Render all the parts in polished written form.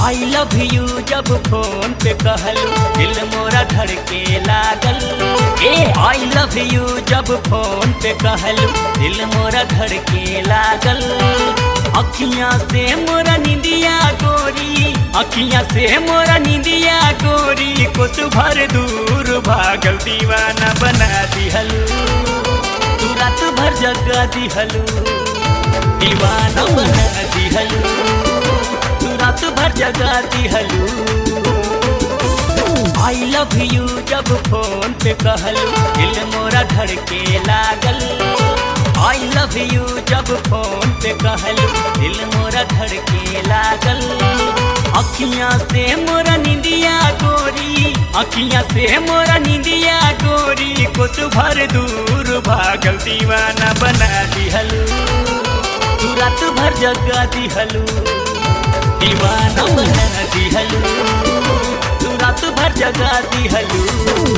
I love you जब phone पे कहलू दिल मोरा धड़के लागल। आई लव यू जब फोन पे कहलू दिल मोरा धड़के लागल। अखियां से मोरा निंदिया गोरी, अखियां से मोरा निंदिया गोरी, कुछ भर दूर भागल दीवाना बना दिहलू। तू रात भर जगा दिहलू, दीवाना बना दिहलू, तू रात भर जगा दिहलू। आई लव यू जब फोन पे कहलू दिल मोरा धड़के लागल। आई लव यू जब फोन पे कहलू दिल मोरा धड़के लागल। अखियां से मोरा निंदिया गोरी, अखियां से मोरा निंदिया गोरी, कुछ भर दूर भागल दीवाना बना दिहलू। तू रात भर जगा दिहलू, दीवाना बना दिहलू, तू रात भर जगा दिहलू।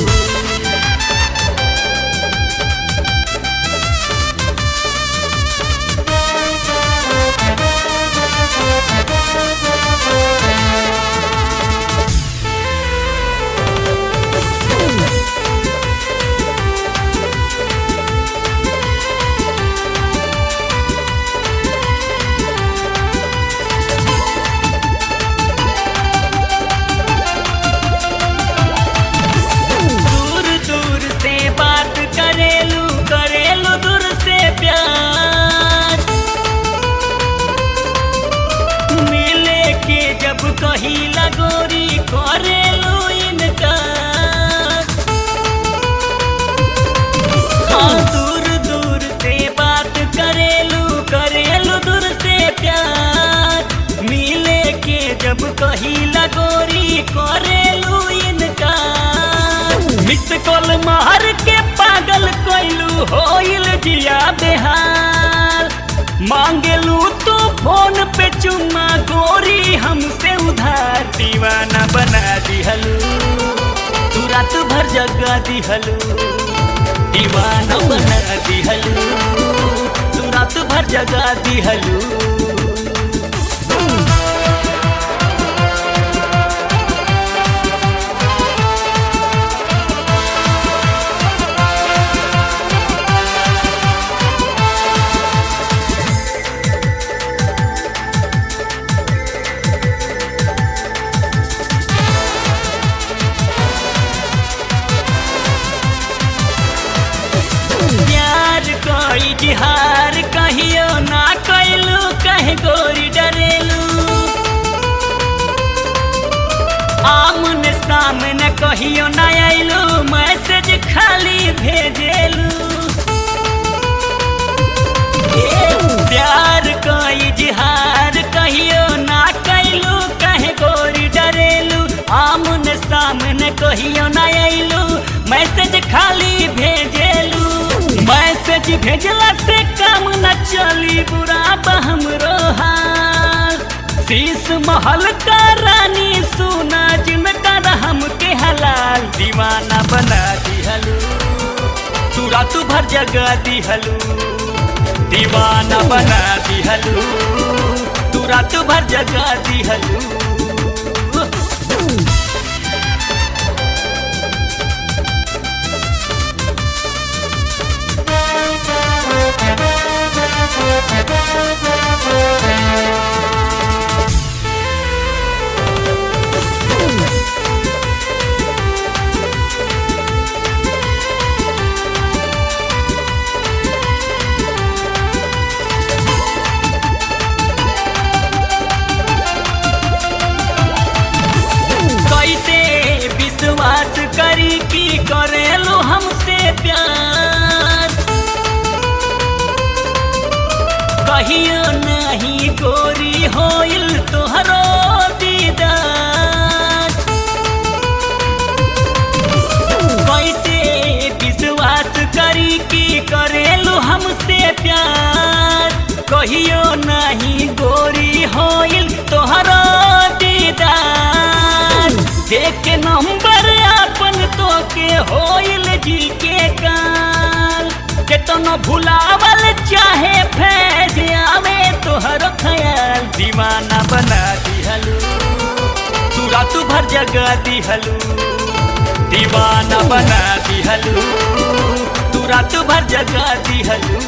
कहीं लगोरी करेलू इनकार। हाँ दूर दूर से बात करेलू, करेलू दूर से प्यार। मिले के जब कहीं लगोरी करेलू इनकार। मिस कॉल मार के पागल कोइलू होइल जिया बेहाल। मांगेलू तो फोन पे चुम्मा गोरी हमसे उधार, दीवाना बना दिहलू। तू रात भर जगा दिहलू, दीवाना बना दिहलू, तू रात भर जगा दिहलू। इजहार कहियो ना कैलू, कहे गोरी डरेलू। आमने सामने कहियो ना आइलू, मैसेज खाली भेजेलू। प्यार का इजहार कहियो ना कैलू, कहे गोरी डरेलू। आमने सामने कहियो ना आइलू, मैसेज खाली भेजेलू। मैसेज भेजला से काम न चली, बुरा हमरो हाल। शीश महल का रानी सुना जिनका हमके हलाल, दीवाना बना दिहलू। तू रात भर जगा दिहलू, दीवाना बना दिहलू, तू रात भर जगा दिहलू। करी की करेलू हमसे प्यार। कहियो नहीं गोरी होइल तोहरो दीदार। कैसे विश्वास करी की करेलू हमसे प्यार। कहियो नहीं गोरी होइल तोहरो दीदार। देख नंबर अपन तो के होइल जी के काल। केतनो भुलावल चाहे फैज आवे तोहर ख्याल, दीवाना बना दिहलू। भर जगा दिहलू, दीवाना बना दिहलू, तू रात भर जगा दिहलू।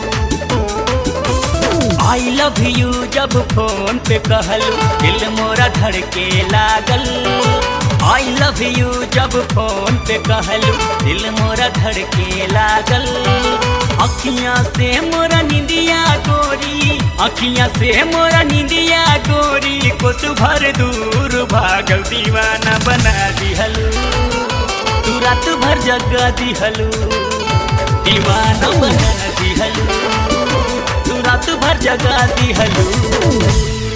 आई लव यू जब फोन पे कहलू, दिल मोरा धड़के लागल। आई लव यू जब फोन पे कहलू, दिल मोरा धड़के लागल। अखियां से मोरा निंदिया गोरी, अखियां से मोरा निंदिया गोरी, कुछ भर दूर भागल, दीवाना बना दिहलू, तू रात भर जगा दिहलू, दीवाना बना दिहलू, तू रात भर जगा दिहलू।